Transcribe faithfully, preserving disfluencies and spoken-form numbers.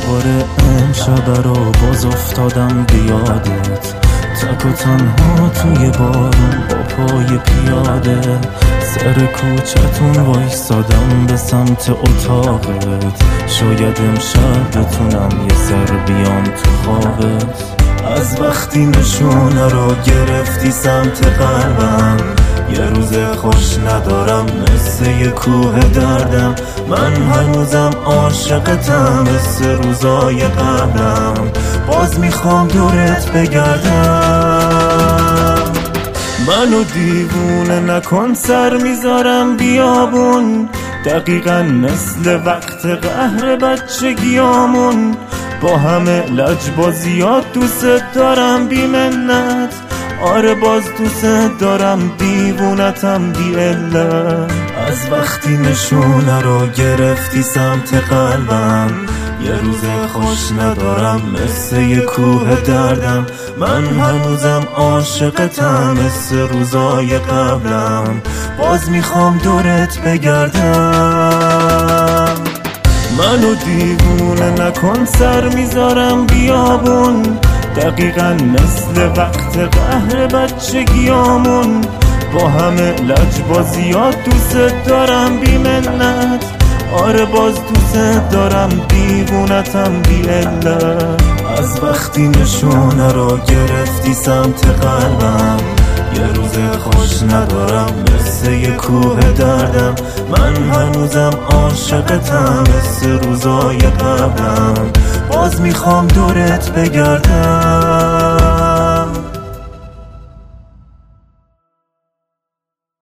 دوباره امشب رو باز افتادم بیادت، تک و تنها توی بارون با پای پیاده، سر کوچتون وایسادم به سمت اتاقت، شاید امشب بتونم یه سر بیام تو خوابت. از وقتی نشونه رو گرفتی سمت قلبم، یه روز خوش ندارم مثل یه کوه دردم، من هنوزم عاشقتم مثل روزای قبلم، باز میخوام دورت بگردم. منو دیوونه نکن سر میذارم بیابون، دقیقا مثل وقت قهر بچگیامون، با همه لجبازیات دوست دارم بی منت، آره باز دوست دارم دیوونتم بی علت. از وقتی نشونه رو گرفتی سمت قلبم، یه روز خوش ندارم مثل یه کوه دردم، من هنوزم عاشقتم مثل روزای قبلم، باز میخوام دورت بگردم. منو دیوونه نکن سر میذارم بیابون، دقیقا مثل وقت قهر بچگیامون، با همه لجبازیات دوست دارم بی منت، آره باز دوست دارم دیوونتم بی علت. از وقتی نشونه رو گرفتی سمت قلبم، یه روز خوش ندارم مثل یه کوه دردم، من هنوزم عاشقتم مثل روزای قبلم، باز میخوام دورت بگردم.